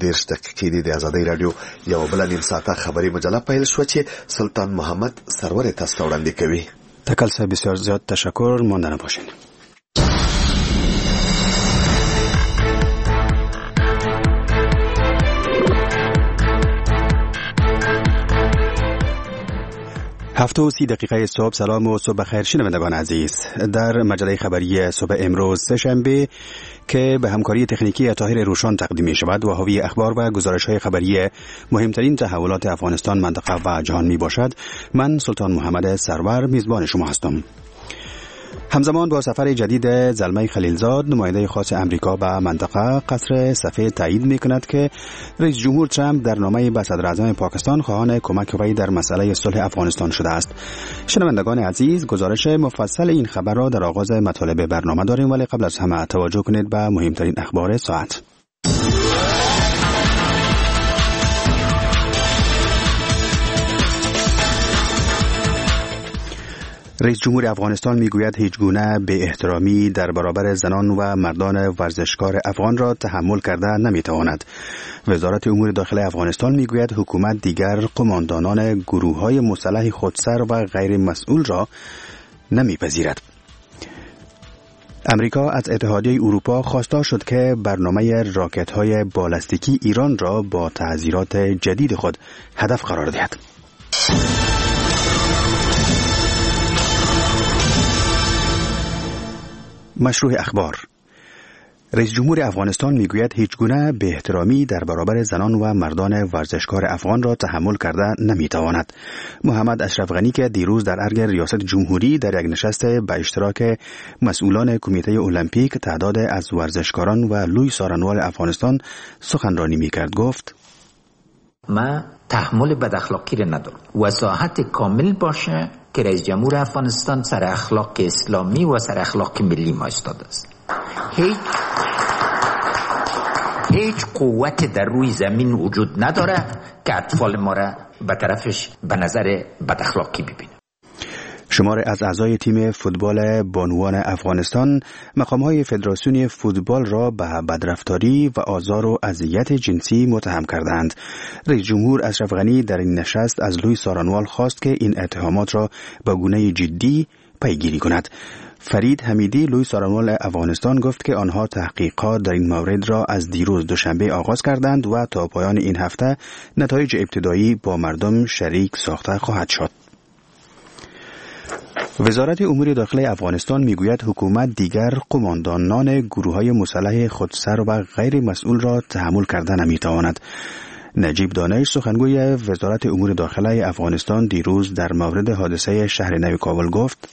10 دقیقې د ازادۍ رادیو یو بل نیم ساعته خبری مجله پیل شو چې سلطان محمد سرور تاسو وړاندې کوي. تکل صاحب بسیار زیاد تشکر، ماندنه باشین. هفت و 30 دقیقه صبح. سلام و صبح خیر شنوندگان عزیز. در مجله خبری صبح امروز سه‌شنبه که به همکاری تکنیکی طاهر روشان تقدیم می شود و حاوی اخبار و گزارش های خبری مهمترین تحولات افغانستان، منطقه و جهان می باشد. من سلطان محمد سرور میزبان شما هستم. همزمان با سفر جدید زلمه خلیلزاد، نماینده خاص امریکا به منطقه، قصر سفید تایید می‌کند که رئیس جمهور ترامپ در نامه به صدر اعظم پاکستان خواهان کمک وی در مسئله صلح افغانستان شده است. شنوندگان عزیز، گزارش مفصل این خبر را در آغاز مطالب برنامه داریم، ولی قبل از همه توجه کنید به مهمترین اخبار ساعت. رئیس جمهور افغانستان میگوید هیچ گونه بی احترامی در برابر زنان و مردان ورزشکار افغان را تحمل کرده نمیتواند. وزارت امور داخلی افغانستان میگوید حکومت دیگر قماندانان گروه‌های مسلح خودسر و غیر مسئول را نمیپذیرد. امریکا از اتحادیه اروپا خواستار شد که برنامه راکت‌های بالستیکی ایران را با تعزیرات جدید خود هدف قرار دهد. مشروع اخبار. رئیس جمهور افغانستان میگوید هیچ گونه بی احترامی در برابر زنان و مردان ورزشکار افغان را تحمل کرده نمیتواند. محمد اشرف غنی که دیروز در ارگ ریاست جمهوری در یک نشست به اشتراک مسئولان کمیته المپیک تعداد از ورزشکاران و لوی سارنوال افغانستان سخنرانی میکرد گفت: ما تحمل بد اخلاقی را ندارم. وضاحت کامل باشه که رئیس جمهور افغانستان سر اخلاق اسلامی و سر اخلاق ملی ما ایستاده است. هیچ قوت در روی زمین وجود نداره که اطفال ما را به طرفش به نظر بد اخلاقی ببینه. شمار از اعضای تیم فوتبال بانوان افغانستان مقام‌های فدراسیون فوتبال را به بدرفتاری و آزار و اذیت جنسی متهم کردند. رئیس جمهور اشرف غنی در این نشست از لوی سارنوال خواست که این اتهامات را با گونه جدی پیگیری کند. فرید حمیدی لوی سارنوال افغانستان گفت که آنها تحقیقات در این مورد را از دیروز دوشنبه آغاز کردند و تا پایان این هفته نتایج ابتدایی با مردم شریک ساخته خواهد شد. وزارت امور داخلی افغانستان میگوید حکومت دیگر قماندانان گروه‌های مسلح خودسر و غیر مسئول را تحمل کرده نمیتواند. نجیب دانش سخنگوی وزارت امور داخلی افغانستان دیروز در مورد حادثه شهر نو کابل گفت: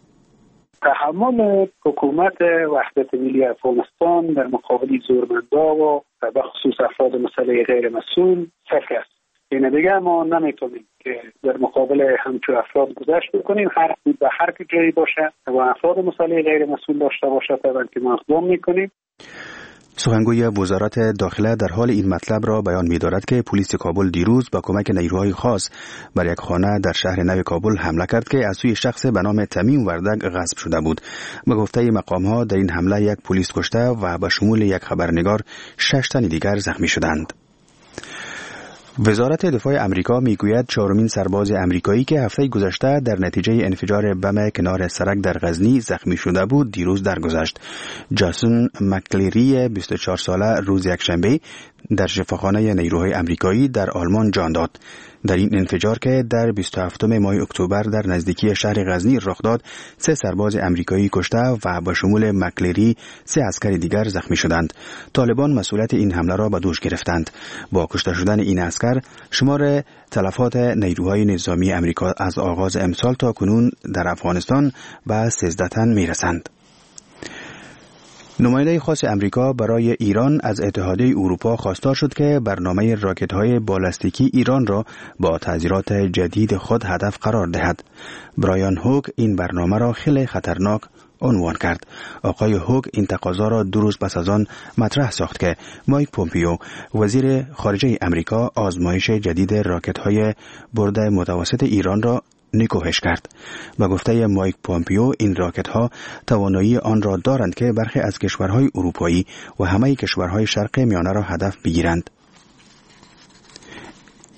تحمل حکومت وحدت ملی افغانستان در مقابل زورمندان و به خصوص افراد مسلح غیر مسئول صفر است. این دیگه ما نمیتونیم که در مقابل همچون افراد گذشت بکنیم. هر به هر جایی باشه و افراد مسلح غیر مسئول داشته باشه تا که ما اقدام میکنیم. سخنگوی وزارت داخله در حال این مطلب را بیان می‌دارد که پلیس کابل دیروز با کمک نیروهای خاص بر یک خانه در شهر نو کابل حمله کرد که از سوی شخص به نام تمیم وردگ غصب شده بود. به گفته مقام‌ها در این حمله یک پلیس کشته و به شمول یک خبرنگار 6 تن دیگر زخمی شدند. وزارت دفاع امریکا میگوید 4مین سرباز امریکایی که هفته گذشته در نتیجه انفجار بم کنار سرک در غزنی زخمی شده بود دیروز درگذشت. جاسون مکلیری 24 ساله روز یکشنبه در شفاخانه نیروهای امریکایی در آلمان جان داد. در این انفجار که در 27 ماه اکتبر در نزدیکی شهر غزنی رخ داد، 3 سرباز امریکایی کشته و به شمول مکلیری 3 عسکر دیگر زخمی شدند. طالبان مسئولیت این حمله را به دوش گرفتند. با کشته شدن این عسکر، شمار تلفات نیروهای نظامی امریکا از آغاز امسال تا کنون در افغانستان به 13 تن میرسند. نماینده خاص امریکا برای ایران از اتحادیه اروپا خواستار شد که برنامه راکت‌های بالستیکی ایران را با تعزیرات جدید خود هدف قرار دهد. برایان هوک این برنامه را خیلی خطرناک عنوان کرد. آقای هوک این تقاضا را 2 روز پس از آن مطرح ساخت که مایک پومپیو وزیر خارجه امریکا آزمایش جدید راکت‌های برد متوسط ایران را نکوهش کرد. با گفته مایک پومپیو این راکت ها توانایی آن را دارند که برخی از کشورهای اروپایی و همه کشورهای شرق میانه را هدف بگیرند.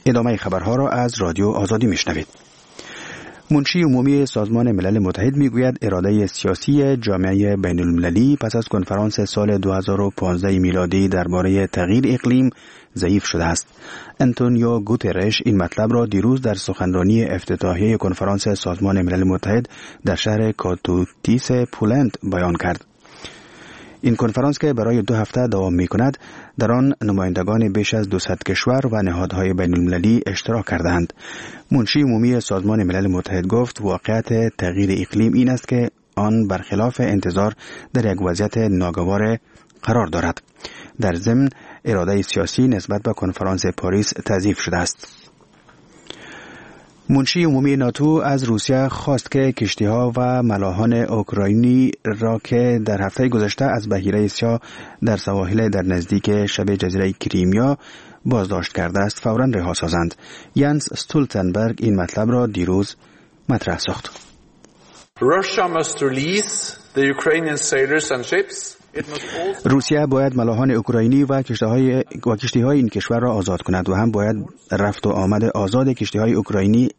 ادامه خبرها را از رادیو آزادی میشنوید. منشی عمومی سازمان ملل متحد میگوید اراده سیاسی جامعه بین المللی پس از کنفرانس سال 2015 میلادی درباره تغییر اقلیم ضعیف شده است. انتونیو گوترش این مطلب را دیروز در سخنرانی افتتاحیه کنفرانس سازمان ملل متحد در شهر کاتوتیس پولند بیان کرد. این کنفرانس که برای 2 هفته دوام می کند، در آن نمایندگان بیش از 200 کشور و نهادهای بین المللی اشتراک کردند. منشی عمومی سازمان ملل متحد گفت واقعیت تغییر اقلیم این است که آن برخلاف انتظار در یک وضعیت ناگوار قرار دارد. در ضمن اراده سیاسی نسبت به کنفرانس پاریس تضعیف شده است. منشی عمومی ناتو از روسیه خواست که کشتی‌ها و ملاحان اوکراینی را که در هفته گذشته از بحیره سیاه در سواحل در نزدیک شبه جزیره کریمیا بازداشت کرده است فوراً رها سازند. یانس استولتنبرگ این مطلب را دیروز مطرح ساخت. روسیه باید ملاحان اوکراینی و کشتی‌های این کشور را آزاد کند و هم باید رفت و آمد آزاد کشتی‌های اوکراینی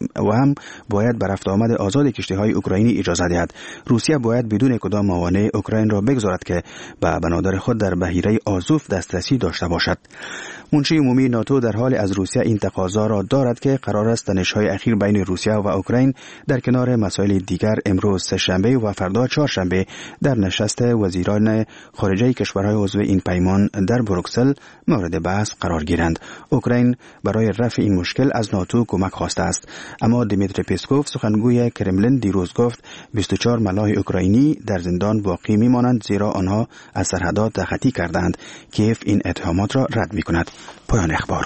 کشتی‌های اوکراینی اجازه دهد. روسیه باید بدون کدام موانع اوکراین را بگذارد که به بنادر خود در بحیره آزوف دسترسی داشته باشد. منشی عمومی ناتو در حال از روسیه این تقاضا را دارد که قرار است تنش‌های اخیر بین روسیه و اوکراین در کنار مسائل دیگر امروز سه‌شنبه و فردا چهارشنبه در نشست وزیران خارجه کشورهای عضو این پیمان در بروکسل مورد بحث قرار گیرند. اوکراین برای رفع این مشکل از ناتو کمک خواسته است، اما دیمیتری پسکوف سخنگوی کرملین دیروز گفت 24 ملاح اوکراینی در زندان باقی میمانند زیرا آنها از سرحدات تخطی کردند. کیف این اتهامات را رد می‌کند. پایان اخبار.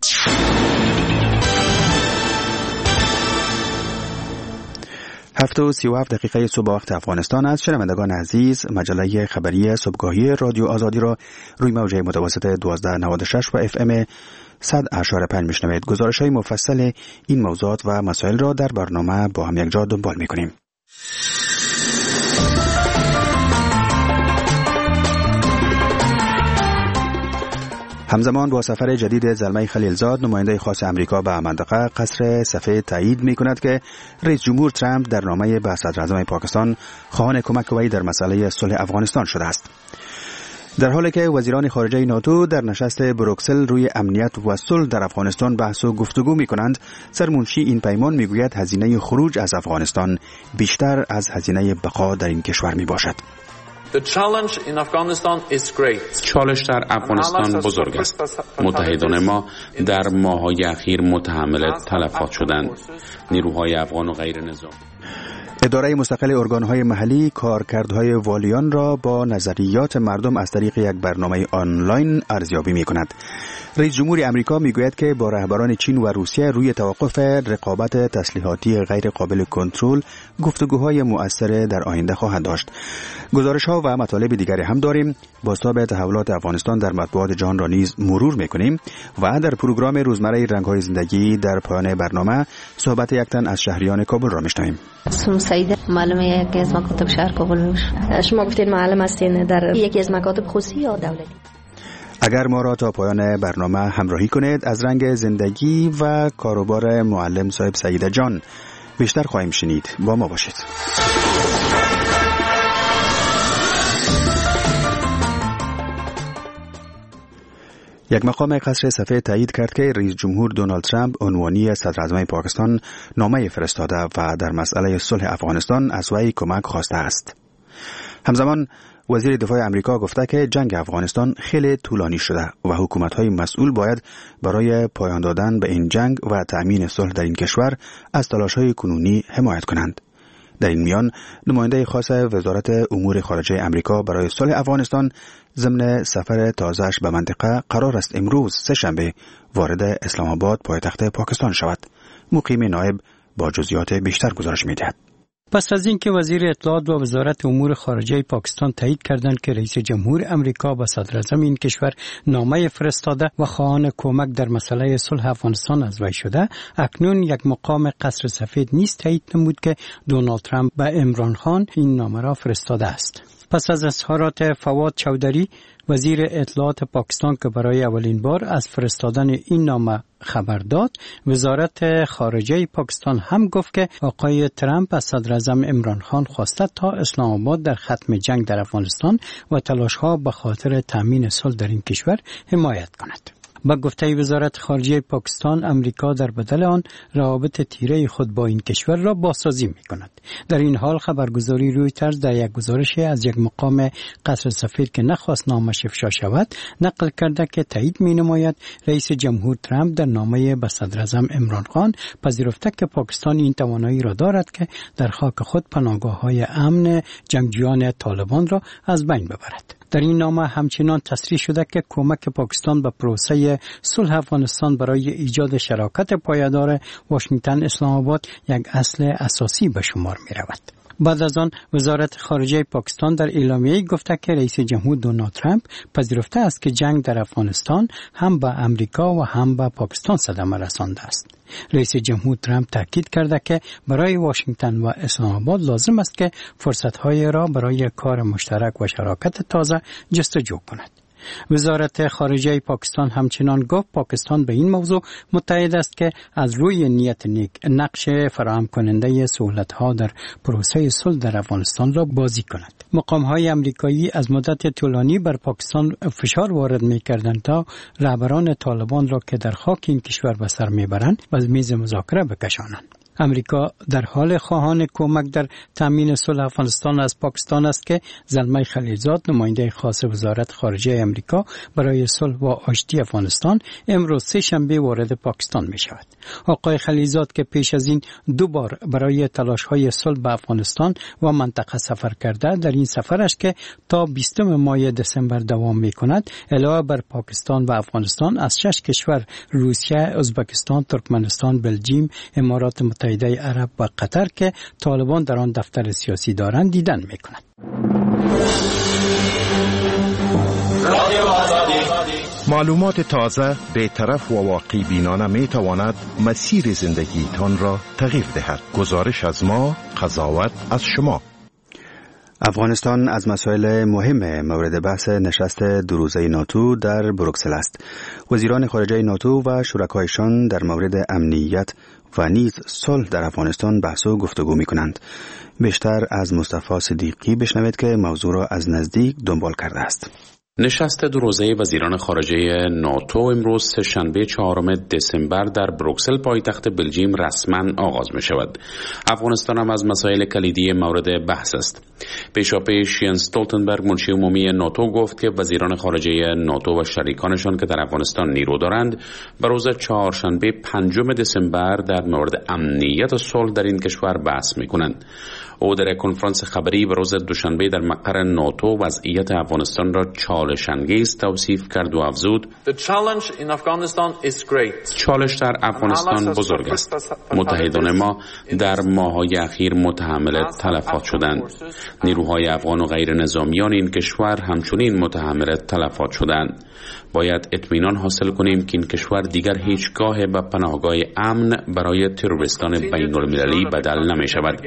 7:37 صبح وقت افغانستان است. شنوندگان عزیز، مجله خبری صبحگاهی رادیو آزادی را روی موج متوسط 1296 و FM 100.5 میشنوید. گزارش‌های مفصل این موضوعات و مسائل را در برنامه با هم یک جا دنبال می‌کنیم. همزمان با سفر جدید زلمه خلیلزاد، نماینده خاص امریکا به منطقه قصر سفید تایید می‌کند که رئیس جمهور ترامپ در نامه به صدراعظم پاکستان خواهان کمک وی در مسئله صلح افغانستان شده است. در حالی که وزیران خارجه ناتو در نشست بروکسل روی امنیت و صلح در افغانستان بحث و گفتگو می‌کنند، سرمنشی این پیمان می‌گوید هزینه خروج از افغانستان بیشتر از هزینه بقا در این کشور میباشد. چالش در افغانستان بزرگ است. متحدان ما در ماه‌های اخیر متحمل تلفات شدند. نیروهای افغان و غیر نظامی. اداره مستقل ارگان‌های محلی کارکردهای والیان را با نظریات مردم از طریق یک برنامه آنلاین ارزیابی می‌کند. رئیس جمهور امریکا میگوید که با رهبران چین و روسیه روی توقف رقابت تسلیحاتی غیر قابل کنترل گفتگوهای مؤثر در آینده خواهد داشت. گزارش‌ها و مطالب دیگری هم داریم. بازتاب تحولات افغانستان در مطبوعات جهان را نیز مرور می‌کنیم و در پروگرام روزمره رنگ‌های زندگی در پایان برنامه صحبت یک تن از شهریان کابل را می‌شنویم. اسمم سعیده، معلم یکی از مکاتب شهر کابل. شما گفتید معلم هستین در یکی از مکاتب خصوصی یا دولتی؟ اگر ما را تا پایان برنامه همراهی کنید، از رنگ زندگی و کاروبار معلم صاحب سعیده جان بیشتر خواهیم شنید. با ما باشید. یک مقام قصر سفید تایید کرد که رئیس جمهور دونالد ترامپ عنوانی صدراعظم پاکستان نامه فرستاده و در مسئله صلح افغانستان از وی کمک خواسته است. همزمان وزیر دفاع امریکا گفته که جنگ افغانستان خیلی طولانی شده و حکومت‌های مسئول باید برای پایان دادن به این جنگ و تأمین صلح در این کشور از تلاش‌های کنونی حمایت کنند. در این میان نماینده خاص وزارت امور خارجه امریکا برای صلح افغانستان ضمن سفر تازه‌اش به منطقه قرار است امروز سه‌شنبه وارد اسلام آباد پایتخت پاکستان شود. مقیم نایب با جزئیات بیشتر گزارش می‌دهد. پس از اینکه وزیر اطلاعات و وزارت امور خارجه پاکستان تایید کردند که رئیس جمهور امریکا به صدراعظم این کشور نامه فرستاده و خواهان کمک در مسئله صلح افغانستان از وی شده، اکنون یک مقام قصر سفید نیز تایید نمود که دونالد ترامپ به عمران خان این نامه را فرستاده است. پس از اظهارات فواد چودری وزیر اطلاعات پاکستان که برای اولین بار از فرستادن این نامه خبر داد، وزارت خارجه پاکستان هم گفت که آقای ترامپ از صدر اعظم عمران خان خواسته تا اسلام آباد در ختم جنگ در افغانستان و تلاش‌ها به خاطر تامین صلح در این کشور حمایت کند. با گفته وزارت خارجه پاکستان، امریکا در بدل آن روابط تیره خود با این کشور را بازسازی می‌کند. در این حال خبرگزاری رویترز در یک گزارش از یک مقام قصر سفیر که نخواست نامش افشا شود نقل کرده که تایید می‌نماید رئیس جمهور ترامپ در نامه به صدر اعظم عمران خان پذیرفته که پاکستان این توانایی را دارد که در خاک خود پناهگاه‌های امن جنگجویان طالبان را از بین ببرد. در این نامه همچنان تصریح شده که کمک پاکستان به پروسه صلح افغانستان برای ایجاد شراکت پایدار واشنگتن اسلام آباد یک اصل اساسی به شمار می رود. بعد از آن وزارت خارجه پاکستان در اعلامیه‌ای گفته که رئیس جمهور دونالد ترامپ پذیرفته است که جنگ در افغانستان هم به امریکا و هم به پاکستان صدمه رسانده است. رئیس جمهور ترامپ تاکید کرده که برای واشنگتن و اسلام آباد لازم است که فرصت‌های را برای کار مشترک و شراکت تازه جستجو کند. وزارت خارجه پاکستان همچنان گفت پاکستان به این موضوع متعهد است که از روی نیت نیک نقش فراهم کننده سهولت‌ها در پروسه صلح در افغانستان را بازی کند. مقام‌های آمریکایی از مدت طولانی بر پاکستان فشار وارد می‌کردند تا رهبران طالبان را که در خاک این کشور به سر می‌برند به میز مذاکره بکشانند. امریکا در حال خواهان کمک در تامین صلح افغانستان از پاکستان است که زلمه خلیلزاد نماینده خاص وزارت خارجه امریکا برای صلح و آشتی افغانستان امروز سه شنبه وارد پاکستان می شود. آقای خلیلزاد که پیش از این 2 بار برای تلاش‌های صلح به افغانستان و منطقه سفر کرده، در این سفرش که تا 20 ماه دسامبر دوام می کند علاوه بر پاکستان و افغانستان از 6 کشور روسیه، ازبکستان، ترکمنستان، بلژیم، امارات متحده عرب و قطر که طالبان در آن دفتر سیاسی دارند دیدن می‌کند. معلومات تازه، بی‌طرف و واقع بینانه می‌تواند مسیر زندگیتان را تغییر دهد. گزارش از ما، قضاوت از شما. افغانستان از مسائل مهم مورد بحث نشست 2 روزه ناتو در بروکسل است. وزیران خارجه ناتو و شرکایشان در مورد امنیت و نیز صلح در افغانستان بحث و گفتگو می‌کنند. بیشتر از مصطفی صدیقی بشنوید که موضوع را از نزدیک دنبال کرده است. نشست 2 روزه وزیران خارجه ناتو امروز سه‌شنبه 4 دسامبر در بروکسل پایتخت بلژیم رسما آغاز می شود. افغانستان هم از مسائل کلیدی مورد بحث است. پیشاپیش ینس استولتنبرگ منشی عمومی ناتو گفت که وزیران خارجه ناتو و شریکانشان که در افغانستان نیرو دارند به روز چهارشنبه 5 دسامبر در مورد امنیت و صلح در این کشور بحث می کنند. او در کنفرانس خبری به روز دوشنبه در مقر ناتو وضعیت افغانستان را چالش انگیز توصیف کرد و افزود: چالش در افغانستان بزرگ است. متحدان ما در ماه‌های اخیر متحمل تلفات شدند. نیروهای افغان و غیر نظامیان این کشور همچنین متحمل تلفات شدند. باید اطمینان حاصل کنیم که این کشور دیگر هیچگاه به پناهگاه امن برای تروریستان بین المللی بدل نمی شود.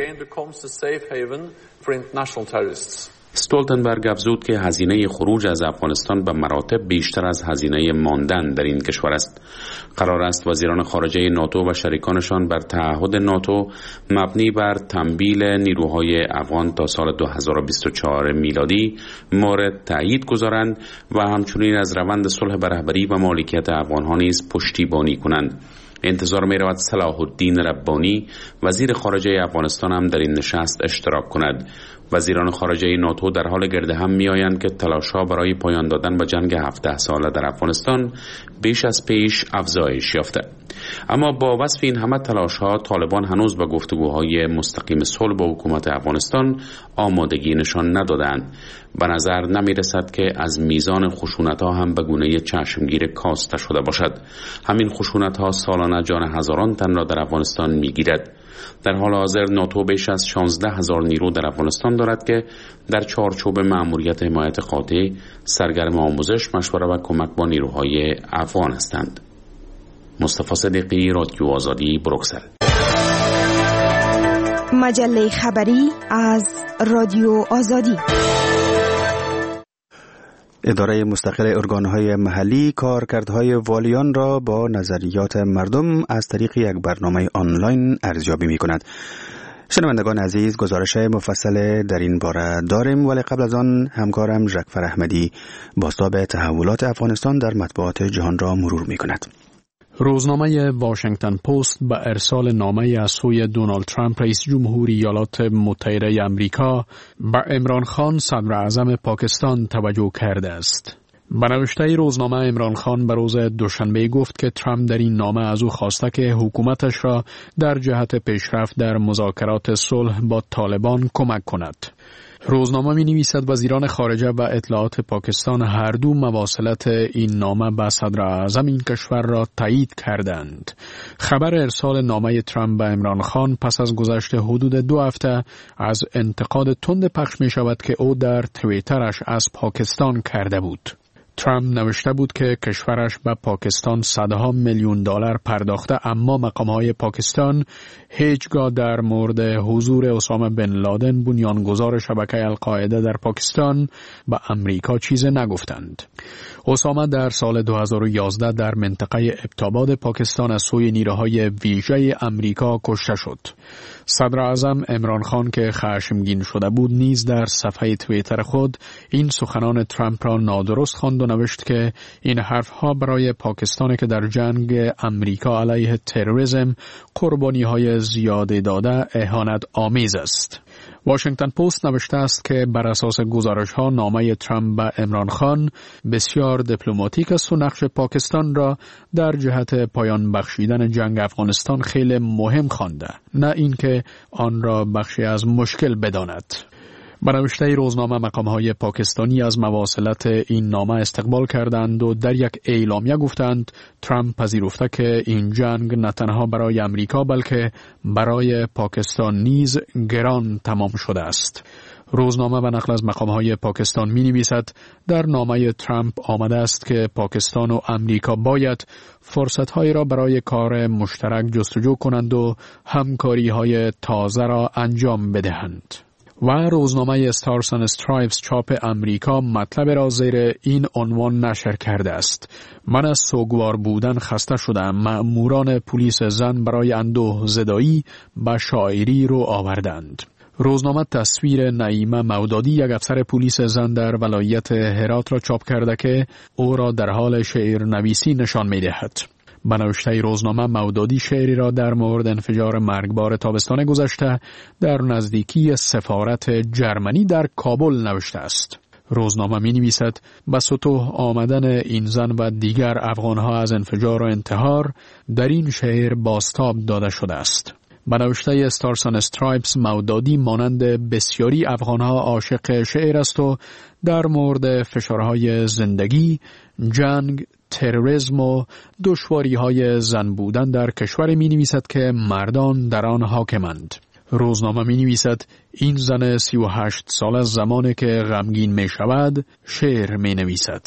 استولتنبرگ افزود که هزینه خروج از افغانستان به مراتب بیشتر از هزینه ماندن در این کشور است. قرار است وزیران خارجه ناتو و شریکانشان بر تعهد ناتو مبنی بر تمویل نیروهای افغان تا سال 2024 میلادی مورد تایید گذارند و همچنین از روند صلح به رهبری و مالکیت افغان‌ها نیز پشتیبانی کنند. انتظار می رود صلاح الدین ربانی وزیر خارجه افغانستان هم در این نشست اشتراک کند. وزیران خارجه ناتو در حال گرد هم می آیند که تلاش‌ها برای پایان دادن به جنگ 17 ساله در افغانستان بیش از پیش افزایش یافته. اما با وصف این همه تلاش‌ها طالبان هنوز به گفتگوهای مستقیم صلح با حکومت افغانستان آمادگی نشان ندادند. به نظر نمی رسد که از میزان خشونت‌ها هم به گونه چشمگیر کاسته شده باشد. همین خشونت‌ها سالانه جان هزاران تن را در افغانستان می‌گیرد. در حال حاضر ناتو بیش از 16,000 نیرو در افغانستان دارد که در چارچوب مأموریت حمایت قاطع سرگرم آموزش، مشوره و کمک با نیروهای افغان هستند. مصطفی صدیقی، رادیو آزادی، بروکسل. مجله خبری از رادیو آزادی. اداره مستقل ارگانهای محلی کارکردهای والیان را با نظریات مردم از طریق یک برنامه آنلاین ارزیابی می کند. شنوندگان عزیز، گزارش مفصل در این باره داریم، ولی قبل از آن همکارم ژکفر احمدی بازتاب تحولات افغانستان در مطبوعات جهان را مرور می کند. روزنامه واشنگتن پست به ارسال نامه از سوی دونالد ترامپ رئیس جمهوری ایالات متحده آمریکا به عمران خان صدر اعظم پاکستان توجه کرده است. به نوشته روزنامه عمران خان به روز دوشنبه گفت که ترامپ در این نامه از او خواسته که حکومتش را در جهت پیشرفت در مذاکرات صلح با طالبان کمک کند. روزنامه می نویسد وزیران خارجه و اطلاعات پاکستان هر دو مواصلت این نامه به صدر اعظم این کشور را تایید کردند. خبر ارسال نامه ترامپ به عمران خان پس از گذشت حدود 2 هفته از انتقاد تند پخش می شود که او در توییترش از پاکستان کرده بود. ترامپ نوشته بود که کشورش به پاکستان صدها میلیون دلار پرداخته، اما مقام‌های پاکستان هیچگاه در مورد حضور اسامه بن لادن بنیانگذار شبکه القاعده در پاکستان به امریکا چیزی نگفتند. اسامه در سال 2011 در منطقه ابتاباد پاکستان از سوی نیروهای ویژه امریکا کشته شد. صدر اعظم عمران خان که خشمگین شده بود نیز در صفحه توییتر خود این سخنان ترامپ را نادرست خواند و نوشت که این حرفها برای پاکستانی که در جنگ امریکا علیه تروریسم قربانی‌های زیاده داده اهانت آمیز است. واشنگتن پست نوشته است که بر اساس گزارش‌ها نامه ترامپ به عمران خان بسیار دیپلماتیک است و نقش پاکستان را در جهت پایان بخشیدن جنگ افغانستان خیلی مهم خوانده، نه اینکه آن را بخشی از مشکل بداند. به نوشته روزنامه مقام‌های پاکستانی از مواصلت این نامه استقبال کردند و در یک اعلامیه گفتند ترامپ پذیرفته که این جنگ نه تنها برای امریکا بلکه برای پاکستان نیز گران تمام شده است. روزنامه به نقل از مقام‌های پاکستان می‌نویسد در نامه ترامپ آمده است که پاکستان و امریکا باید فرصت‌هایی را برای کار مشترک جستجو کنند و همکاری‌های تازه را انجام بدهند. و روزنامه استارز اند استرایپس چاپ امریکا مطلب را زیر این عنوان نشر کرده است: من از سوگوار بودن خسته شدم. مأموران پلیس زن برای اندوه زدایی به شاعری رو آوردند. روزنامه تصویر نعیمه مودادی، یک افسر پلیس زن در ولایت هرات را چاپ کرده که او را در حال شعر نویسی نشان می دهد. به نوشته روزنامه مودادی شعری را در مورد انفجار مرگبار تابستان گذشته در نزدیکی سفارت جرمنی در کابل نوشته است. روزنامه می نویسد به سطوح آمدن این زن و دیگر افغانها از انفجار و انتحار در این شعر بازتاب داده شده است. به نوشته استارز اند استرایپس مودادی مانند بسیاری افغانها عاشق شعر است و در مورد فشارهای زندگی، جنگ، تروریسم و دشواری‌های زن بودن در کشور می‌نویسد که مردان در آن حاکمند. روزنامه می‌نویسد این زن 38 سال از زمانی که غمگین می‌شود شعر می‌نویسد.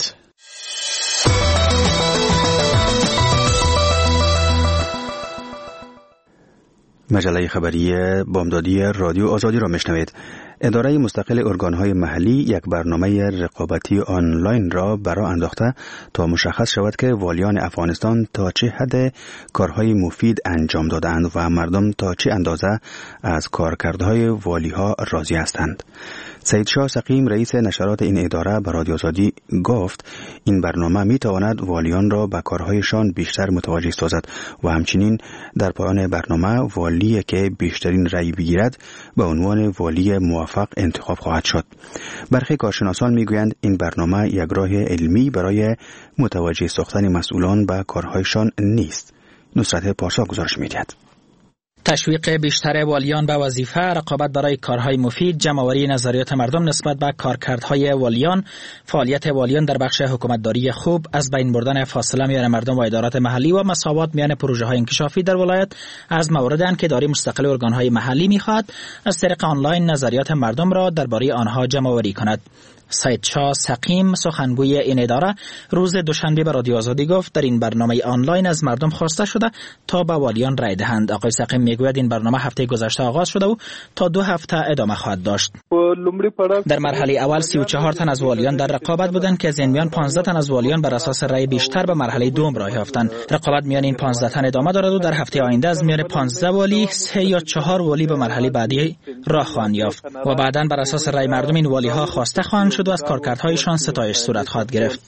مجله خبری بامدادی رادیو آزادی را میشنوید. اداره مستقل ارگانهای محلی یک برنامه رقابتی آنلاین را برا انداخته تا مشخص شود که والیان افغانستان تا چه حد کارهای مفید انجام دادند و مردم تا چه اندازه از کارکردهای والیها راضی هستند. سید شاه سقیم رئیس نشرات این اداره به رادیو آزادی گفت این برنامه می تواند والیان را به کارهایشان بیشتر متوجه سازد و همچنین در پایان برنامه والی که بیشترین رأی بگیرد به عنوان والی موفق انتخاب خواهد شد. برخی کارشناسان می گویند این برنامه یک راه علمی برای متوجه ساختن مسئولان به کارهایشان نیست. نصرت پارسا گزارش می دهد. تشویق بیشتر والیان به وظیفه، رقابت برای کارهای مفید، جمع‌آوری نظریات مردم نسبت به کارکردهای والیان، فعالیت والیان در بخش حکومتداری خوب، از بین بردن فاصله میان مردم و ادارات محلی و مساوات میان پروژه‌های انکشافی در ولایت از مواردند که اداره مستقل ارگان‌های محلی می‌خواهد از طریق آنلاین نظریات مردم را درباره آنها جمع‌آوری کند. سید شاه سقیم سخنگوی این اداره روز دوشنبه به رادیو آزادی گفت در این برنامه آنلاین از مردم خواسته شده تا به والیان رای دهند. آقای سقیم میگوید این برنامه هفته گذشته آغاز شده و تا 2 هفته ادامه خواهد داشت. در مرحله اول 34 تن از والیان در رقابت بودند که از این میان 15 تن از والیان بر اساس رأی بیشتر به مرحله دوم راه یافتند. رقابت میان این 15 تن ادامه دارد و در هفته آینده از میان 15 والی 3 یا 4 والی به مرحله بعدی راه خواهند یافت و بعداً بر اساس رأی مردم این والی ها خواسته خواهند شد و از کارکردهایشان ستایش صورت خواهد گرفت.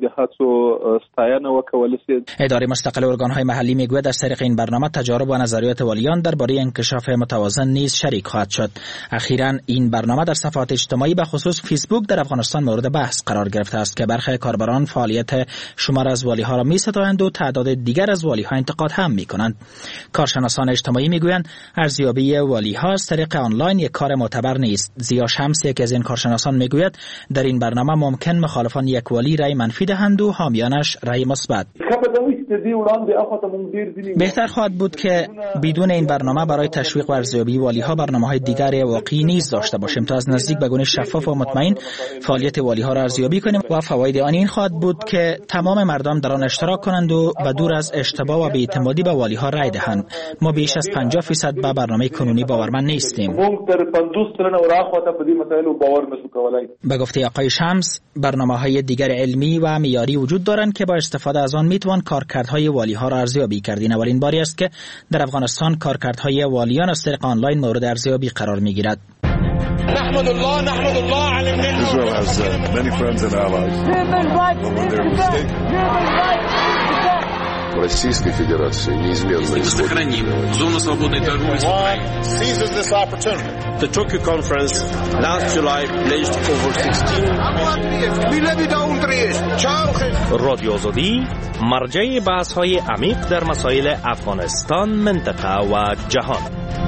اداره مستقل ارگان‌های محلی میگوید از طریق این برنامه تجارب و نظریات والیان درباره انکشاف متوازن نیز شریک خواهد شد. اخیراً این برنامه در صفحات اجتماعی به خصوص فیسبوک در افغانستان مورد بحث قرار گرفته است که برخی کاربران فعالیت شمار از والی‌ها را می‌ستایند و تعداد دیگر از والی‌ها انتقاد هم می‌کنند. کارشناسان اجتماعی میگویند ارزیابی والی‌ها از طریق آنلاین یک کار معتبر نیست. زیا شمس یک از این کارشناسان میگوید در این برنامه ممکن مخالفان یک والی رأی منفی دهند و حامیانش رأی مثبت. بهتر خواهد بود که بدون این برنامه برای تشویق و ارزیابی والی‌ها برنامه‌های دیگر واقعی نیز داشته باشیم تا از نزدیک به گونه شفاف و مطمئن فعالیت والی‌ها را ارزیابی کنیم و فواید آن این خواهد بود که تمام مردم در آن اشتراک کنند و دور از اشتباه و بی‌اعتمادی به والی‌ها رأی دهند. ما بیش از 50% به برنامه کنونی باورمند نیستیم. به گفته آقای شمس برنامه‌های دیگر علمی و معیاری وجود دارند که با استفاده از آن میتوان کارکردهای والی‌ها را ارزیابی کرد. این اولین باری است که در افغانستان کارکردهای والیان از طریق آنلاین مورد ارزیابی قرار میگیرد. نحمد الله على النعمة. Israel has many friends and allies. Российской Федерации неизменно сохраним зону свободной торговли. Seizes this opportunity. The Tokyo Conference last July pledged over 16. رادیو آزادی مرجع بحث‌های عمیق در مسائل افغانستان، منطقه و جهان.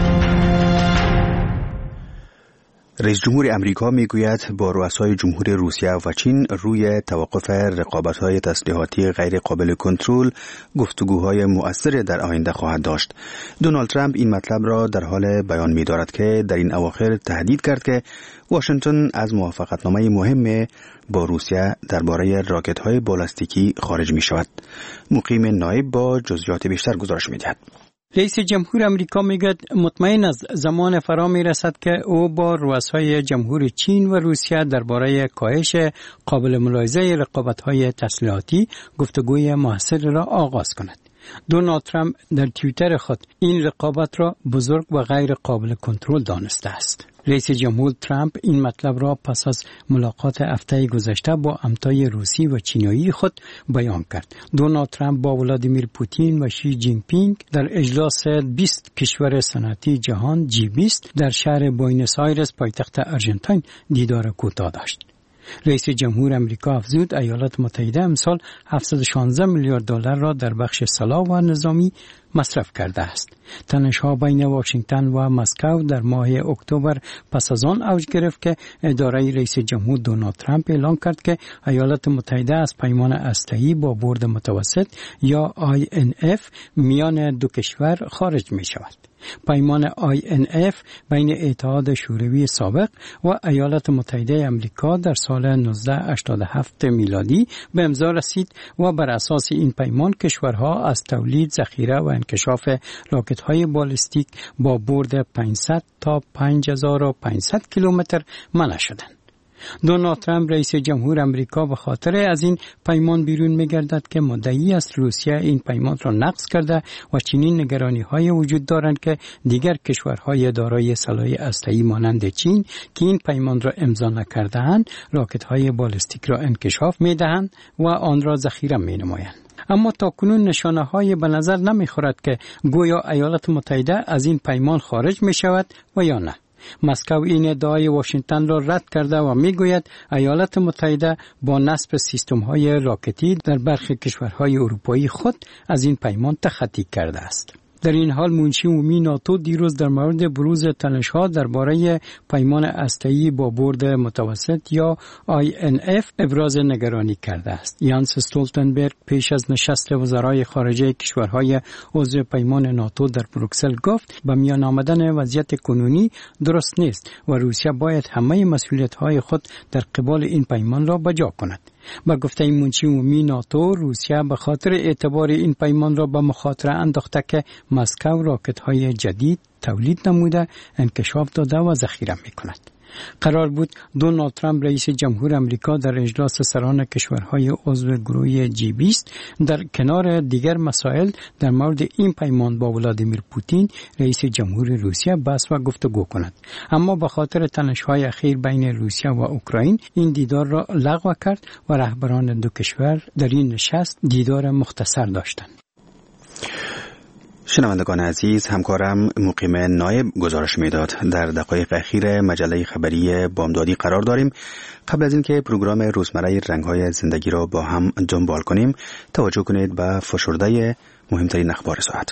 رئیس جمهور امریکا میگوید با رؤسای جمهور روسیه و چین روی توقف رقابت‌های تسلیحاتی غیر قابل کنترل گفتگوهای مؤثر در آینده خواهد داشت. دونالد ترامپ این مطلب را در حال بیان می‌دارد که در این اواخر تهدید کرد که واشنگتن از موافقتنامه مهم با روسیه درباره راکت‌های بالستیکی خارج می‌شود. مقیم نایب با جزئیات بیشتر گزارش می‌دهد. رئیس جمهور امریکا میگوید مطمئن از زمان فرا میرسد که او با رؤسای جمهور چین و روسیه درباره کاهش قابل ملاحظه رقابت‌های تسلیحاتی گفتگوی موثر را آغاز کند. دونالد ترامپ در توییتر خود این رقابت را بزرگ و غیر قابل کنترل دانسته است. رئیس جمهور ترامپ این مطلب را پس از ملاقات هفته گذشته با همتای روسی و چینی خود بیان کرد. دونالد ترامپ با ولادیمیر پوتین و شی جین پینگ در اجلاس 20 کشور صنعتی جهان G20 در شهر بوئنوس آیرس پایتخت آرژانتین دیدار کوتاه داشت. رئیس جمهور امریکا افزود ایالات متحده امسال 716 میلیارد دلار را در بخش سلاح و نظامی مصرف کرده است. تنش‌ها بین واشنگتن و مسکو در ماه اکتبر پس از آن اوج گرفت که اداره رئیس جمهور دونالد ترامپ اعلام کرد که ایالات متحده از پیمان هسته‌ای با برد متوسط یا INF میان دو کشور خارج می شود. پیمان INF بین اتحاد شوروی سابق و ایالات متحده آمریکا در سال 1987 میلادی به امضا رسید و بر اساس این پیمان کشورها از تولید، ذخیره و انکشاف راکت‌های بالستیک با برد 500 تا 5500 کیلومتر منع شدند. دونالد ترامپ رئیس جمهور امریکا به خاطر از این پیمان بیرون می‌گردد که مدعی است روسیه این پیمان را نقض کرده و چنین نگرانی‌های وجود دارند که دیگر کشورهای دارای سلاح هسته‌ای مانند چین که این پیمان را امضا نکرده‌اند راکت‌های بالستیک را انکشاف می‌دهند و آن را ذخیره می‌نمایند. اما تاکنون نشانه‌های به نظر نمی‌خورد که گویا ایالات متحده از این پیمان خارج می‌شود و یا نه. مسکو این ادعای واشنگتن را رد کرده و میگوید ایالات متحده با نصب سیستم‌های راکتی در برخی کشورهای اروپایی خود از این پیمان تخطی کرده است. در این حال منشی عمومی ناتو دیروز در مورد بروز تنش‌ها درباره پیمان هسته‌ای با برد متوسط یا INF ابراز نگرانی کرده است. یانس استولتنبرگ پیش از نشست وزرای خارجه کشورهای عضو پیمان ناتو در بروکسل گفت به میان آمدن وضعیت کنونی درست نیست و روسیه باید همه مسئولیت‌های خود در قبال این پیمان را بجا کند. با گفته منشی عمومی ناتو، روسیه به خاطر اعتبار این پیمان را به مخاطره انداخته که مسکو راکت‌های جدید تولید نموده، انکشاف داده و ذخیره می‌کند. قرار بود دونالد ترامپ رئیس جمهور امریکا در اجلاس سران کشورهای عضو گروه G20 در کنار دیگر مسائل در مورد این پیمان با ولادیمیر پوتین رئیس جمهور روسیه بحث و گفتگو کند، اما به خاطر تنش‌های اخیر بین روسیه و اوکراین این دیدار را لغو کرد و رهبران دو کشور در این نشست دیدار مختصر داشتند. شنوندگان عزیز، همکارم مقیم نایب گزارش میداد. در دقایق اخیر مجله خبری بامدادی قرار داریم. قبل از اینکه پروگرام روزمره رنگ‌های زندگی را با هم دنبال کنیم، توجه کنید به فشرده مهمترین اخبار ساعت.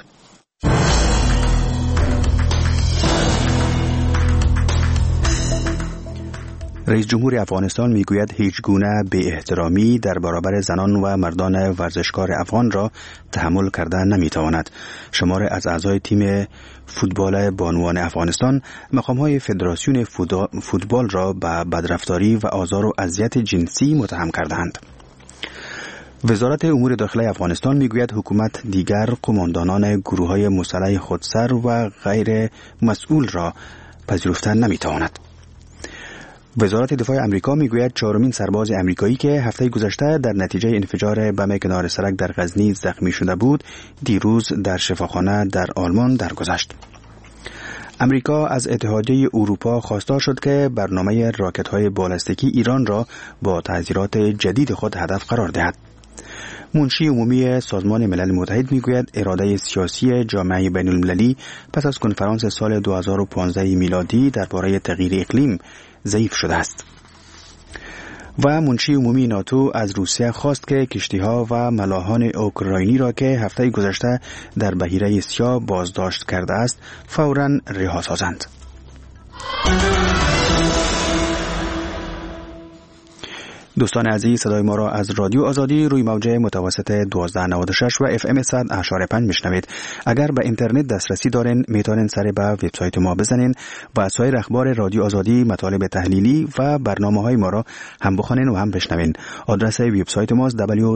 رئیس جمهور افغانستان میگوید هیچ گونه بی احترامی در برابر زنان و مردان ورزشکار افغان را تحمل کرده نمیتواند. شمار از اعضای تیم فوتبال بانوان افغانستان مقامهای فدراسیون فوتبال را به بدرفتاری و آزار و اذیت جنسی متهم کردند. وزارت امور داخلی افغانستان میگوید حکومت دیگر قماندانان گروه‌های مسلح خودسر و غیر مسئول را پذیرفته نمیتواند. وزارت دفاع امریکا میگوید 4مین سرباز امریکایی که هفته گذشته در نتیجه انفجار بم کنار سرک در غزنی زخمی شده بود، دیروز در شفاخانه در آلمان درگذشت. امریکا از اتحادیه اروپا خواستار شد که برنامه راکت‌های بالستیکی ایران را با تحذیرات جدید خود هدف قرار دهد. منشی عمومی سازمان ملل متحد میگوید اراده سیاسی جامعه بین المللی پس از کنفرانس سال 2015 میلادی درباره تغییر اقلیم ضعیف شده است. و منشی عمومی ناتو از روسیه خواست که کشتی‌ها و ملاحان اوکراینی را که هفته گذشته در بحیره سیاه بازداشت کرده است فوراً رها سازند. دوستان عزیز، صدای ما را از رادیو آزادی روی موج متوسط 1296 و FM 100.5 میشنوید. اگر به اینترنت دسترسی دارین میتونین سر به وبسایت ما بزنین و از سایر اخبار رادیو آزادی، مطالب تحلیلی و برنامه‌های ما را هم بخوانین و هم بشنوین. آدرس وبسایت ما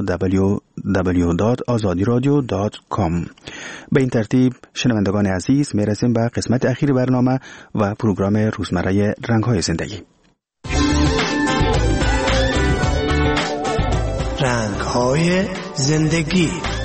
www.azadiradio.com. به این ترتیب شنوندگان عزیز میرسیم به قسمت اخیر برنامه و پروگرام روزمره رنگ‌های زندگی. رنگ‌های زندگی.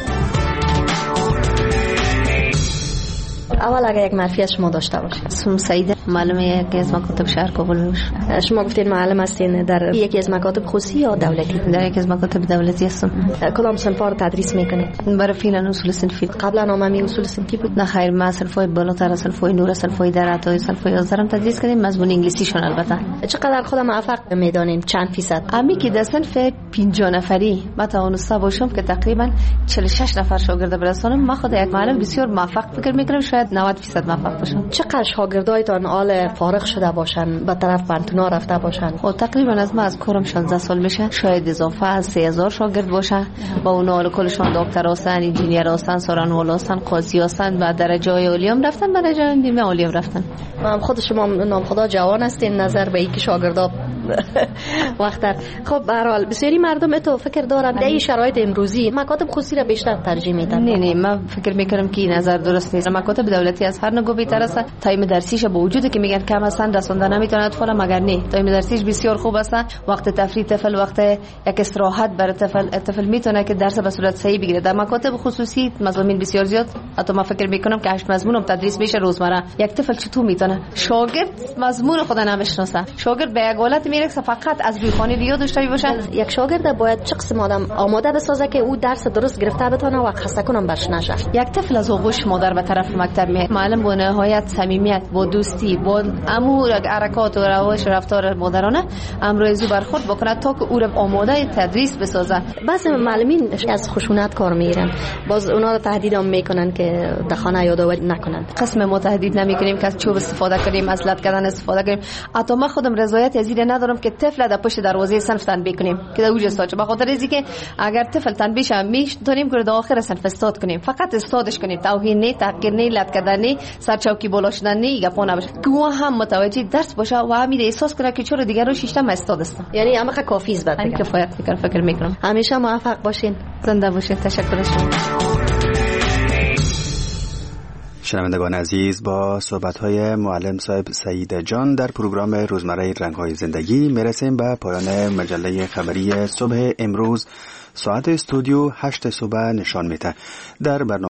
اول اگر یک معرفی از شما داشته باشید. اسمم سعیده، معلم یکی از مکاتب شهر کابل. شما گفتین معلم هستین در یکی از مکاتب خصوصی یا دولتی؟ در یکی از مکاتب دولتی هستم. کدام صنف‌ها رو تدریس میکنید؟ برای فعلا اصول صنفی. قبلا نامه اصول صنفی بود؟ نه خیر، ما صنف‌های بالاتر از صنف‌های نور، صنف‌های دراتای، صنف‌های 11 هم تدریس کردیم، مضمون انگلیسیشون البته. چقدر خودم موفق میدانین؟ چند فیصد؟ امی که در صنف 50 نفری ما توانسته باشم که تقریبا 46 نفر شاگرد برسانم. ما خود یک معلم بسیار موفق فکر میکنم، شاید 90% موفق باشم. چقدر شاگردایتان حال فارغ شده باشن، به طرف پانتونا رفته باشن؟ خب تقریبا از ما از کارم 16 سال میشه، شاید اضافه از 3000 شاگرد باشه. با اون حال کلشون دکتر هستن، انجینیر هستن، سرانوال هستن، قاضی هستن، بعد درجه عالی هم رفتن، بعد درجه نیمه عالی هم رفتن. خود شما نام خدا جوان هستین نظر به اینکه شاگردا وقتر. خب به هر حال بسیاری مردم تو فکر دارن در این شرایط امروزی مکاتب خصوصی را بیشتر ترجیح میدن. نه من فکر میکنم که این نظر درست نیست. مکاتب دولتی از هر نوع بهتر است. تایم درسیش با وجودی که میگن کم هستن، رسوندن نمیتونن اطفال، مگر نه تایم درسیش بسیار خوب است. وقت تفریح طفل، وقت یک استراحت برای طفل میتونه که درس به صورت صحیح بگیره. در مکاتب خصوصی مضامین بسیار زیاد، حتی من فکر میکنم که 8 مضمون هم تدریس بشه روزمره. یک طفل چطور میتونه شاگرد مضمون خود نمیشناسه؟ شاگرد به یک حالت میرسه فقط از رویخوانی یاد داشته باشه. یک شاگرد باید چه قسم آدم آماده بسازه که او درس درست گرفته بتونه و خسته کنم برش نشه؟ یک طفل از آغوش مادر به طرف مکتب میاد، معلم با نهایت صمیمیت، با دوستی، با امور حرکات و رواش رفتار مادرانه امروزی برخورد بکنه تا که او رو آماده تدریس بسازه. بعضی معلمین از خشونت کار میگیرن، باز اونا رو تهدید هم میکنن که در خانه یادآوری نکنند. قسم ما تهدید نمیکنیم که از چوب استفاده کنیم، از لط کردن استفاده کنیم. حتی من خودم رضایت از این ندارم که طفل در پشت دروازه صنف تنبیه کنیم که در اوج استاد، به خاطر اینکه اگر طفل تنبیه شه میتونیم که در آخر صنف استاد کنیم، فقط استادش کنیم، توهین نه، تحقیر نه، لط کردنی سرچوکی بالا شدنی گپا نباشه که او هم متوجه درس باشه و همین احساس کنه که چرا دیگر رو شیشتم استاد است. یعنی همه کافی است بعد کفایت میکنه. فکر میکنم همیشه موفق باشین، زنده باشین. تشکر شما. شنوندگان عزیز، با صحبت‌های معلم صاحب سعید جان در پروگرام روزمره رنگ‌های زندگی میرسیم به پایان مجله خبری صبح امروز. ساعت استودیو 8 صبح نشان میده. در برنامه